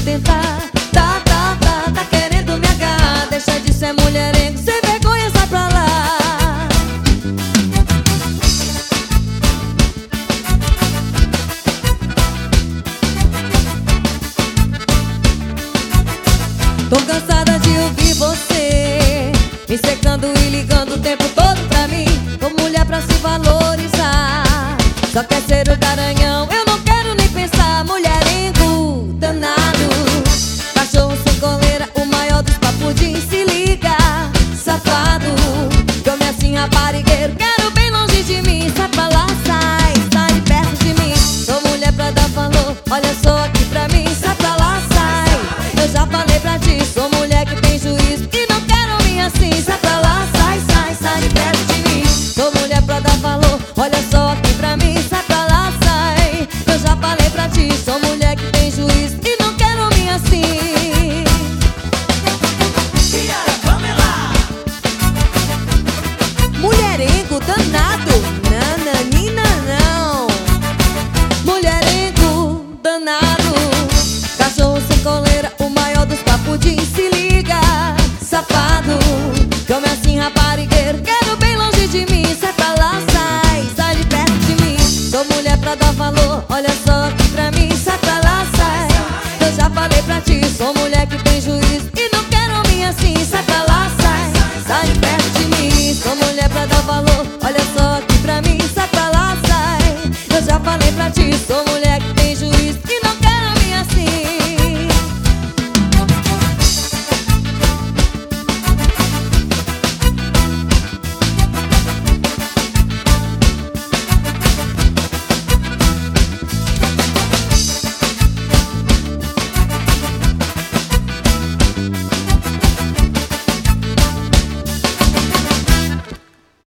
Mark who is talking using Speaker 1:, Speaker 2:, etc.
Speaker 1: tentar. Tá querendo me agarrar. Deixa de ser mulherengo, sem vergonha, sai pra lá. Tô cansada de ouvir você me secando e ligando o tempo todo pra mim. Como mulher pra se valorizar, só quer ser o garanhão.